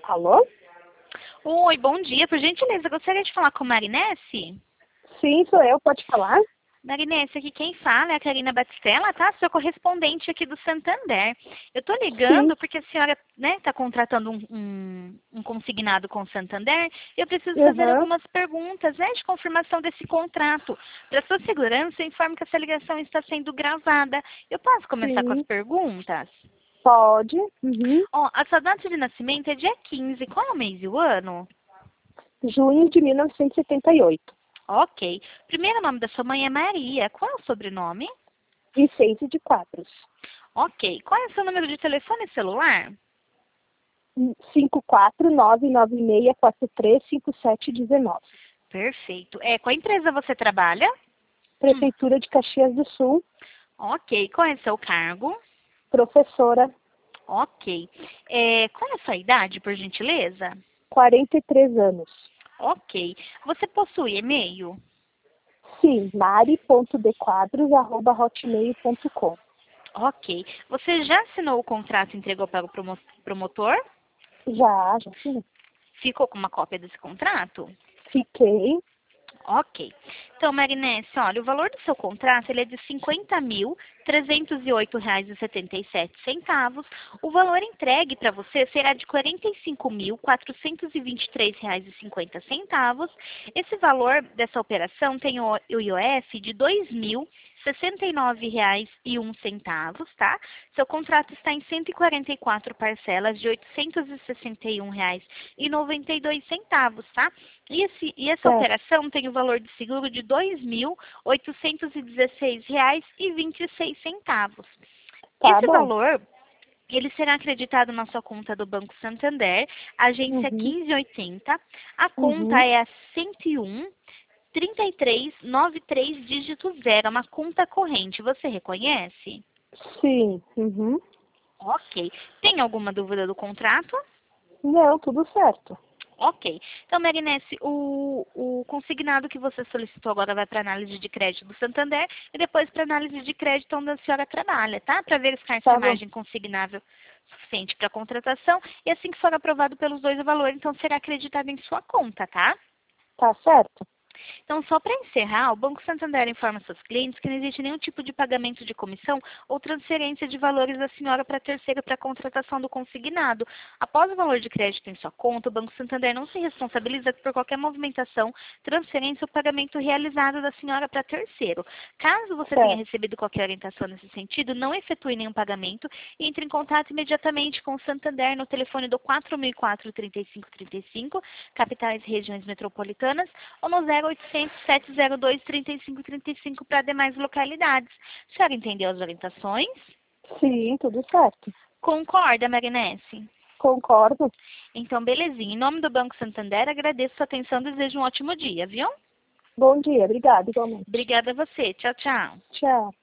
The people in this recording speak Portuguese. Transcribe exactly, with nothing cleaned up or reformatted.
Alô? Oi, bom dia. Por gentileza, gostaria de falar com Marinesse? Sim, sou eu, pode falar? Marinesse, aqui quem fala é a Karina Batistella, tá? Sua correspondente aqui do Santander. Eu tô Sim, ligando porque a senhora, né, tá contratando um, um, um consignado com o Santander e eu preciso fazer aham, algumas perguntas, né, de confirmação desse contrato. Para sua segurança, eu informo que essa ligação está sendo gravada. Eu posso começar com as sim, perguntas? pode. Uhum. Ó, a sua data de nascimento é dia quinze. Qual é o mês e o ano? Junho de mil novecentos e setenta e oito. Ok. Primeiro nome da sua mãe é Maria. Qual é o sobrenome? Vicente de Quadros. Ok. Qual é o seu número de telefone celular? cinco quatro nove nove seis quatro três cinco sete um nove. Perfeito. É, qual empresa você trabalha? Hum. Prefeitura de Caxias do Sul, Ok. Qual é o seu cargo? professora, Ok. É, qual é a sua idade, por gentileza? quarenta e três anos. Ok. Você possui e-mail? Sim, mari ponto d quadros arroba hotmail ponto com. Ok. Você já assinou o contrato e entregou para o promo- promotor? Já, já sim. Ficou com uma cópia desse contrato? Fiquei. Ok. Então, Marinesse, olha, o valor do seu contrato ele é de cinquenta mil, trezentos e oito reais e setenta e sete centavos. O valor entregue para você será de quarenta e cinco mil, quatrocentos e vinte e três reais e cinquenta centavos. Esse valor dessa operação tem o o I O F de dois mil, sessenta e nove reais e um centavos, tá? Seu contrato está em cento e quarenta e quatro parcelas de oitocentos e sessenta e um reais e noventa e dois centavos, tá? E, esse, e essa Certo. operação tem o valor de seguro de dois mil, oitocentos e dezesseis reais e vinte e seis centavos. Tá Esse bom. valor ele será acreditado na sua conta do Banco Santander, agência Uhum, quinze oitenta. A conta uhum. é a cento e um, trinta e três, noventa e três, dígito zero, é uma conta corrente. Você reconhece? Sim, uhum. Ok. Tem alguma dúvida do contrato? Não, tudo certo. Ok. Então, Marinesse, o, o consignado que você solicitou agora vai para análise de crédito do Santander e depois para análise de crédito onde a senhora trabalha, tá? Para verificar se a Tá bom. margem consignável suficiente para contratação e assim que for aprovado pelos dois o valor, então será acreditado em sua conta, tá? Tá certo? Então, só para encerrar, o Banco Santander informa seus clientes que não existe nenhum tipo de pagamento de comissão ou transferência de valores da senhora para terceiro para a contratação do consignado. Após o valor de crédito em sua conta, o Banco Santander não se responsabiliza por qualquer movimentação, transferência ou pagamento realizado da senhora para terceiro. Caso você tenha Certo. recebido qualquer orientação nesse sentido, não efetue nenhum pagamento e entre em contato imediatamente com o Santander no telefone do quatro mil e quatro, trinta e cinco trinta e cinco, capitais e regiões metropolitanas, ou no zero oitocentos, sete zero dois, trinta e cinco trinta e cinco para demais localidades. A senhora entendeu as orientações? Sim, tudo certo. Concorda, Marinesse? Concordo. Então, belezinha. Em nome do Banco Santander, agradeço sua atenção e desejo um ótimo dia, viu? Bom dia, obrigada, igualmente. Obrigada a você. Tchau, tchau. Tchau.